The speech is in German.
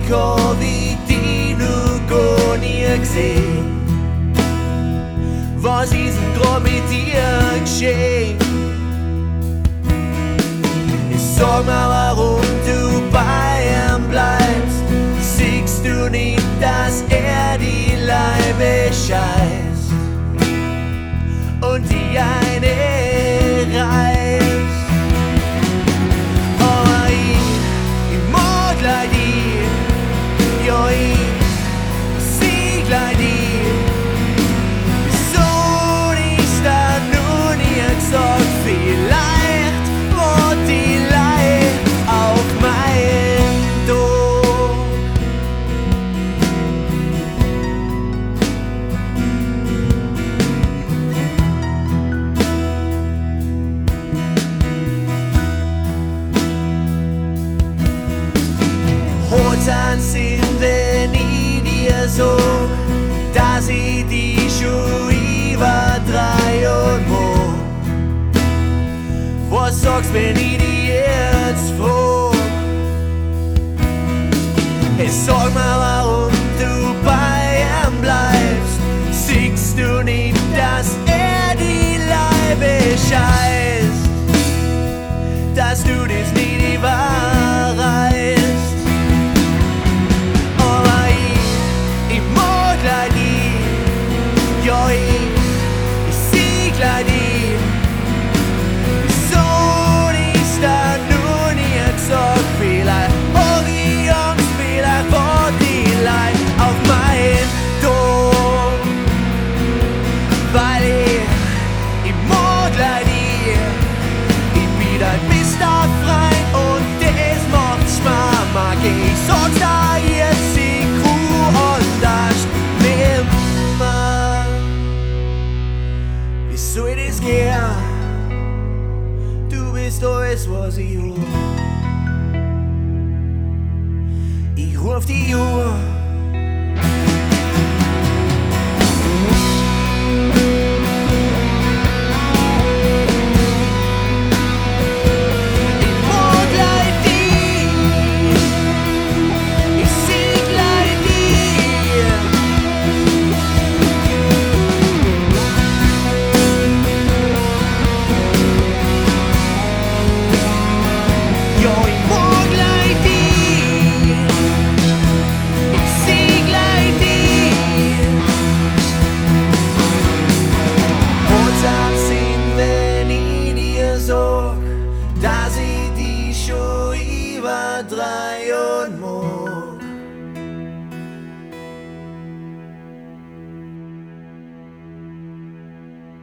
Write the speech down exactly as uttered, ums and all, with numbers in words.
har vi de nu gå nie gesehen. Was ist ein Traum mit dir geschehen? Sag mal, warum du bei ihm bleibst. Siehst du nicht, dass er die Leibe scheißt und die eine reißt? Aber ich, ich mag gleich die, ja ich sieh gleich die. Wieso ist das nur nie gesagt? Vielleicht war die auf mein Tod. Heute sind wir nie dir so, dass ich die schon über drei und mo. Was sagst, wenn ich die jetzt frag? Sag mal, warum du bei ihm bleibst. Siehst du nicht, dass er die Leibe scheißt, dass du das nicht überreißt? Aber ich, ich mag gleich die, ja ich, ich sieh gleich die. Wieso ist das nur nie gesagt? Vielleicht hab ich Angst, vielleicht war die Leid auf mein Tod. Weil ich, ich mag gleich die, ich bin ein bester Freund und das macht's mir mag. Ich sag's da jetzt, ich Kuh und das nimmer. Wie soll das gehen? Du bist alles, was ich hab. Ich ruf die Uhr. Dass ich die schon über drei und mo.